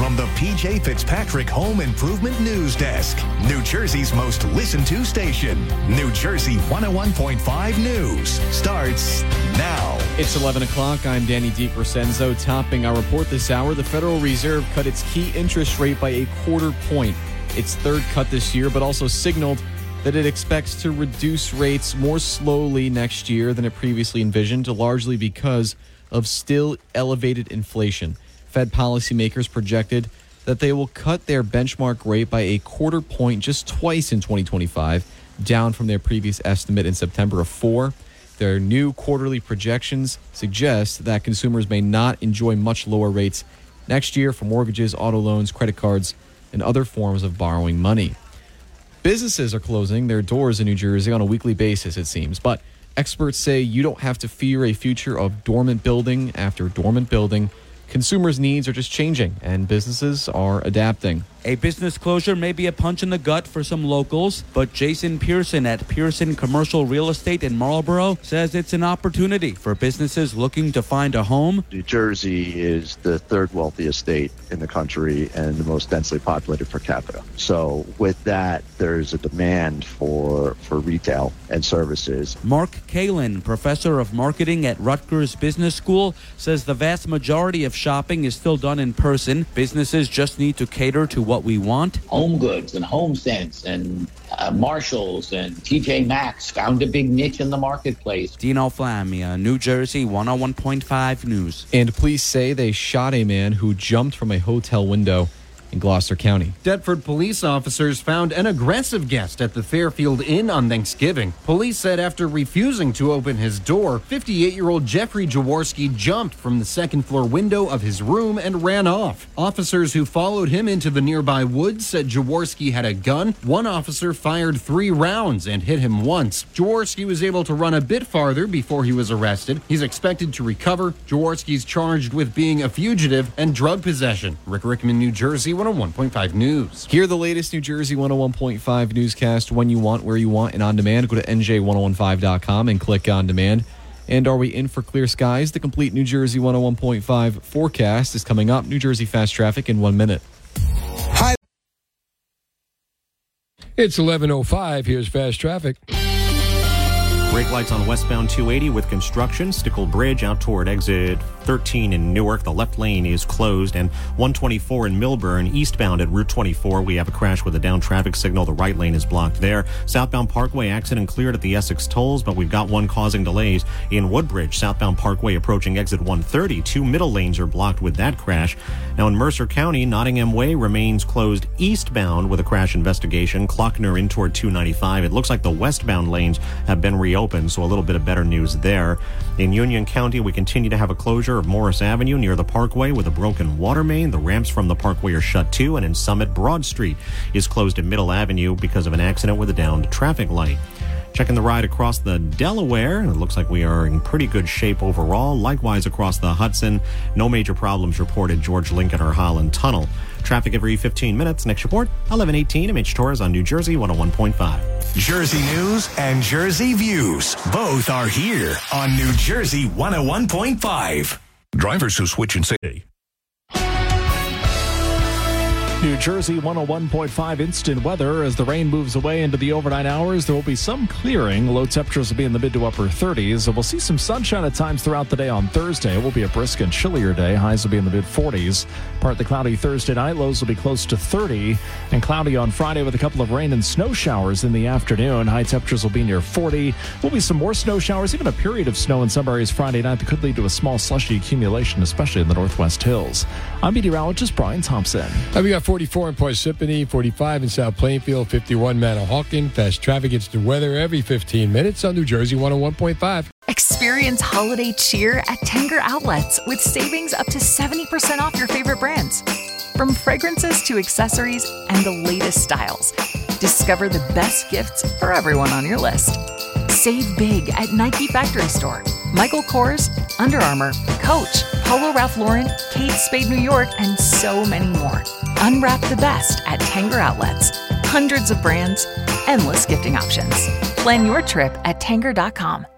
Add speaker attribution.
Speaker 1: from the PJ Fitzpatrick Home Improvement News Desk, New Jersey's most listened to station. New Jersey 101.5 News starts now.
Speaker 2: It's 11 o'clock. I'm Danny DiCrescenzo. Topping our report this hour, the Federal Reserve cut its key interest rate by a quarter point. Its third cut this year, but also signaled that it expects to reduce rates more slowly next year than it previously envisioned, largely because of still elevated inflation. Fed policymakers projected that they will cut their benchmark rate by a quarter point just twice in 2025, down from their previous estimate in September of 4. Their new quarterly projections suggest that consumers may not enjoy much lower rates next year for mortgages, auto loans, credit cards, and other forms of borrowing money. Businesses are closing their doors in New Jersey on a weekly basis, it seems, but experts say you don't have to fear a future of dormant building after dormant building. Consumers' needs are just changing, and businesses are adapting.
Speaker 3: A business closure may be a punch in the gut for some locals, but Jason Pearson at Pearson Commercial Real Estate in Marlboro says it's an opportunity for businesses looking to find a home.
Speaker 4: New Jersey is the third wealthiest state in the country and the most densely populated per capita. So with that, there's a demand for retail and services.
Speaker 3: Mark Kalin, professor of marketing at Rutgers Business School, says the vast majority of shopping is still done in person. Businesses just need to cater to what we want.
Speaker 5: Home Goods and HomeSense and Marshalls and TJ Maxx found a big niche in the marketplace.
Speaker 3: Dino Flamia, New Jersey 101.5 News.
Speaker 2: And police say they shot a man who jumped from a hotel window in Gloucester County.
Speaker 6: Deptford police officers found an aggressive guest at the Fairfield Inn on Thanksgiving. Police said after refusing to open his door, 58-year-old Jeffrey Jaworski jumped from the second-floor window of his room and ran off. Officers who followed him into the nearby woods said Jaworski had a gun. One officer fired 3 rounds and hit him once. Jaworski was able to run a bit farther before he was arrested. He's expected to recover. Jaworski's charged with being a fugitive and drug possession. Rick Rickman, New Jersey 101.5 News.
Speaker 2: Hear the latest New Jersey 101.5 newscast when you want, where you want, and on demand. Go to NJ1015.com and click on demand. And are we in for clear skies? The complete New Jersey 101.5 forecast is coming up. New Jersey fast traffic in 1 minute.
Speaker 7: Hi. It's 11:05. Here's fast traffic.
Speaker 8: Brake lights on westbound 280 with construction. Stickle Bridge out toward exit 13 in Newark. The left lane is closed. And 124 in Millburn, eastbound at Route 24. We have a crash with a down traffic signal. The right lane is blocked there. Southbound Parkway accident cleared at the Essex tolls, but we've got one causing delays in Woodbridge. Southbound Parkway approaching exit 130. 2 middle lanes are blocked with that crash. Now in Mercer County, Nottingham Way remains closed eastbound with a crash investigation. Klockner in toward 295. It looks like the westbound lanes have been reopened, so a little bit of better news there. In Union County, we continue to have a closure of Morris Avenue near the Parkway with a broken water main. The ramps from the Parkway are shut too, and in Summit, Broad Street is closed at Middle Avenue because of an accident with a downed traffic light. Checking the ride across the Delaware, it looks like we are in pretty good shape overall. Likewise across the Hudson, no major problems reported George Lincoln or Holland Tunnel. Traffic every 15 minutes. Next report, 11:18. MH Torres on New Jersey 101.5.
Speaker 1: Jersey News and Jersey Views both are here on New Jersey 101.5.
Speaker 9: Drivers who switch and say...
Speaker 10: New Jersey 101.5 instant weather. As the rain moves away into the overnight hours, there will be some clearing. Low temperatures will be in the mid to upper 30s. We'll see some sunshine at times throughout the day on Thursday. It will be a brisk and chillier day. Highs will be in the mid 40s. Partly cloudy Thursday night. Lows will be close to 30. And cloudy on Friday with a couple of rain and snow showers in the afternoon. High temperatures will be near 40. Will be some more snow showers, even a period of snow in some areas Friday night that could lead to a small slushy accumulation, especially in the Northwest Hills. I'm meteorologist Brian Thompson.
Speaker 7: We got 44 in Parsippany, 45 in South Plainfield, 51 Manahawkin. Fast traffic instant weather every 15 minutes on New Jersey 101.5.
Speaker 11: Experience holiday cheer at Tanger Outlets with savings up to 70% off your favorite brands. From fragrances to accessories and the latest styles. Discover the best gifts for everyone on your list. Save big at Nike Factory Store, Michael Kors, Under Armour, Coach, Polo Ralph Lauren, Kate Spade New York, and so many more. Unwrap the best at Tanger Outlets. Hundreds of brands, endless gifting options. Plan your trip at Tanger.com.